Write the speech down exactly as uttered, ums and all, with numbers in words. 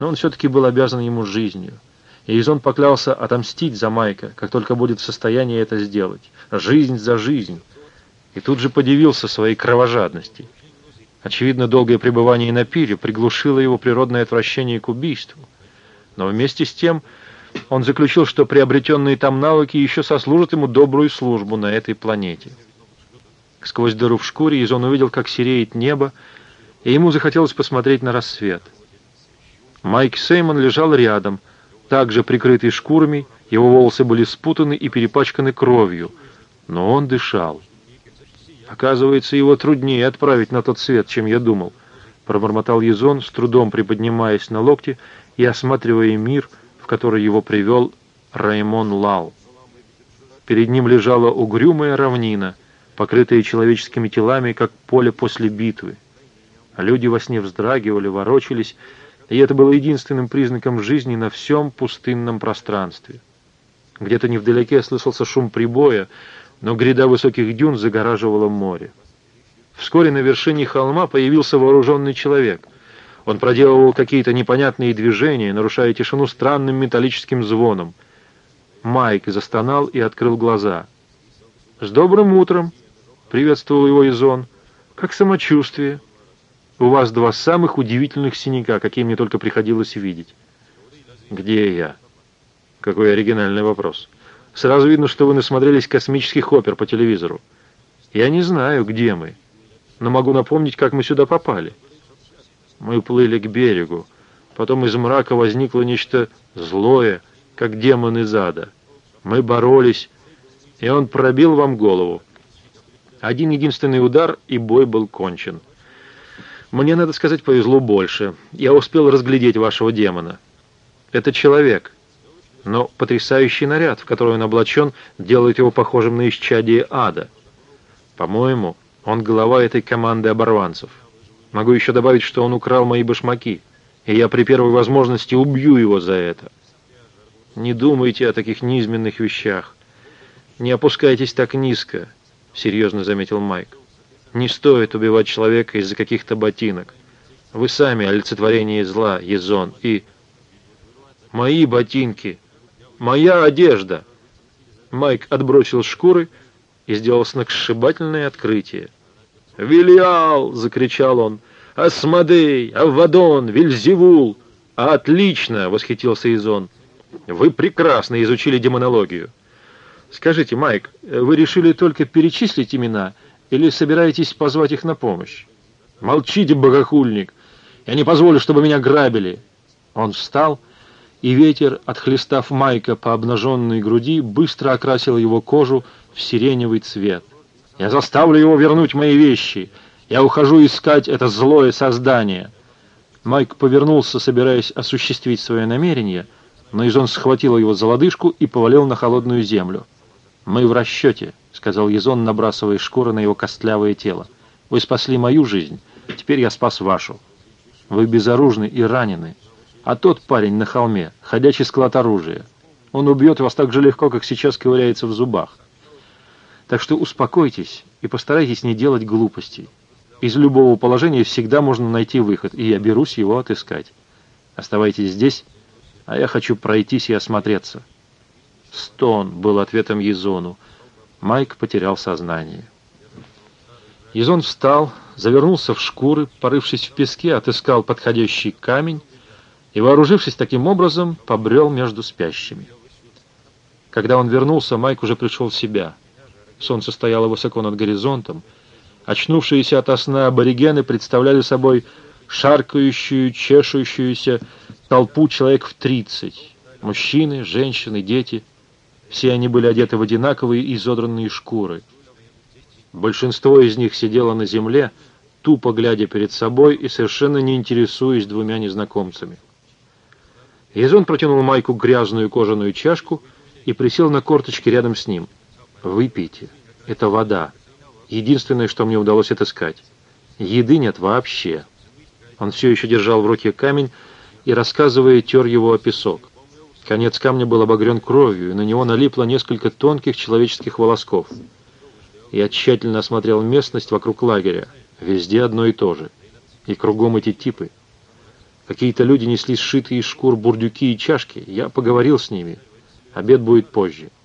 но он все-таки был обязан ему жизнью. И Язон поклялся отомстить за Майка, как только будет в состоянии это сделать. Жизнь за жизнь. И тут же подивился своей кровожадности. Очевидно, долгое пребывание на пире приглушило его природное отвращение к убийству. Но вместе с тем он заключил, что приобретенные там навыки еще сослужат ему добрую службу на этой планете. Сквозь дыру в шкуре Язон увидел, как сереет небо, и ему захотелось посмотреть на рассвет. Майк Сеймон лежал рядом, также прикрытый шкурами, его волосы были спутаны и перепачканы кровью, но он дышал. «Оказывается, его труднее отправить на тот свет, чем я думал», — пробормотал Язон, с трудом приподнимаясь на локте и осматривая мир, в который его привел Раймон Лал. Перед ним лежала угрюмая равнина, покрытая человеческими телами, как поле после битвы. А люди во сне вздрагивали, ворочались, и это было единственным признаком жизни на всем пустынном пространстве. Где-то невдалеке слышался шум прибоя, но гряда высоких дюн загораживала море. Вскоре на вершине холма появился вооруженный человек. Он проделывал какие-то непонятные движения, нарушая тишину странным металлическим звоном. Майк застонал и открыл глаза. «С добрым утром!» — приветствовал его Язон. «Как самочувствие? У вас два самых удивительных синяка, какие мне только приходилось видеть». «Где я?» Какой оригинальный вопрос. «Сразу видно, что вы насмотрелись космических опер по телевизору. Я не знаю, где мы, но могу напомнить, как мы сюда попали. Мы плыли к берегу. Потом из мрака возникло нечто злое, как демон из ада. Мы боролись, и он пробил вам голову. Один единственный удар, и бой был кончен. Мне, надо сказать, повезло больше. Я успел разглядеть вашего демона. Это человек, но потрясающий наряд, в который он облачен, делает его похожим на исчадие ада. По-моему, он голова этой команды оборванцев. Могу еще добавить, что он украл мои башмаки, и я при первой возможности убью его за это. Не думайте о таких низменных вещах. Не опускайтесь так низко, — серьезно заметил Майк. Не стоит убивать человека из-за каких-то ботинок. Вы сами олицетворение зла, Язон, и... Мои ботинки! Моя одежда! Майк отбросил шкуры и сделал сногсшибательное открытие. «Вилиал!» — закричал он. «Асмодей! Аввадон! Вильзевул! Отлично!» — восхитился Язон. «Вы прекрасно изучили демонологию. Скажите, Майк, вы решили только перечислить имена или собираетесь позвать их на помощь?» «Молчите, богохульник! Я не позволю, чтобы меня грабили!» Он встал, и ветер, отхлестав Майка по обнаженной груди, быстро окрасил его кожу в сиреневый цвет. «Я заставлю его вернуть мои вещи! Я ухожу искать это злое создание!» Майк повернулся, собираясь осуществить свое намерение, но Язон схватил его за лодыжку и повалил на холодную землю. «Мы в расчете», — сказал Язон, набрасывая шкуры на его костлявое тело. «Вы спасли мою жизнь, теперь я спас вашу. Вы безоружны и ранены, а тот парень на холме — ходячий склад оружия. Он убьет вас так же легко, как сейчас ковыряется в зубах. Так что успокойтесь и постарайтесь не делать глупостей. Из любого положения всегда можно найти выход, и я берусь его отыскать. Оставайтесь здесь, а я хочу пройтись и осмотреться». Стон был ответом Язону. Майк потерял сознание. Язон встал, завернулся в шкуры, порывшись в песке, отыскал подходящий камень и, вооружившись таким образом, побрел между спящими. Когда он вернулся, Майк уже пришел в себя. Солнце стояло высоко над горизонтом. Очнувшиеся ото сна аборигены представляли собой шаркающую, чешущуюся толпу человек в тридцать. Мужчины, женщины, дети. Все они были одеты в одинаковые изодранные шкуры. Большинство из них сидело на земле, тупо глядя перед собой и совершенно не интересуясь двумя незнакомцами. Язон протянул Майку грязную кожаную чашку и присел на корточки рядом с ним. «Выпейте. Это вода. Единственное, что мне удалось отыскать. Еды нет вообще». Он все еще держал в руке камень и, рассказывая, тер его о песок. Конец камня был обогрен кровью, и на него налипло несколько тонких человеческих волосков. Я тщательно осмотрел местность вокруг лагеря. Везде одно и то же. И кругом эти типы. Какие-то люди несли сшитые из шкур бурдюки и чашки. Я поговорил с ними. Обед будет позже.